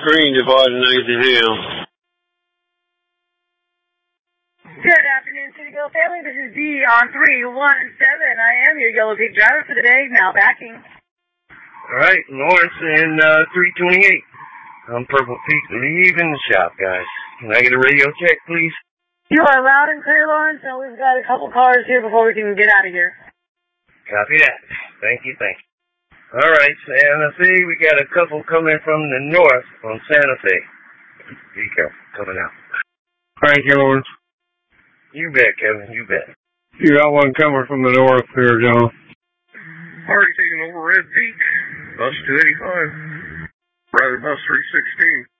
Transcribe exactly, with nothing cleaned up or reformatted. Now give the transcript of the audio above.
screen dividing Nathan Hill. Good afternoon, City Go family. This is D on three one seven. I am your Yellow Pig driver for the day, now backing. Alright, Lawrence in uh, three twenty-eight. I'm Purple Peak, leaving the shop, guys. Can I get a radio check, please? You are loud and clear, Lawrence, and we've got a couple cars here before we can get out of here. Copy that. Thank you, thank you. Alright, Santa Fe, we got a couple coming from the north on Santa Fe. Be careful, coming out. Thank you, Lawrence. You bet, Kevin, you bet. You got one coming from the north here, John. Already taking over Red Peak. Bus two eighty-five. Rather bus three sixteen.